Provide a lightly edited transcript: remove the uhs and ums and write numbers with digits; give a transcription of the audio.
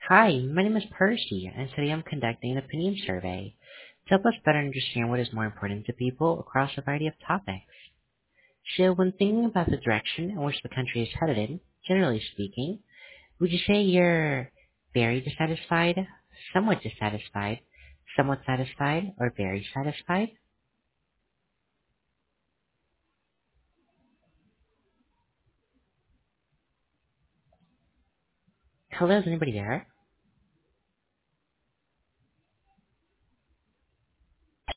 Hi, my name is Percy, and today I'm conducting an opinion survey to help us better understand what is more important to people across a variety of topics. So, when thinking about the direction in which the country is headed in, generally speaking, would you say you're very dissatisfied, somewhat satisfied, or very satisfied? Hello, is anybody there?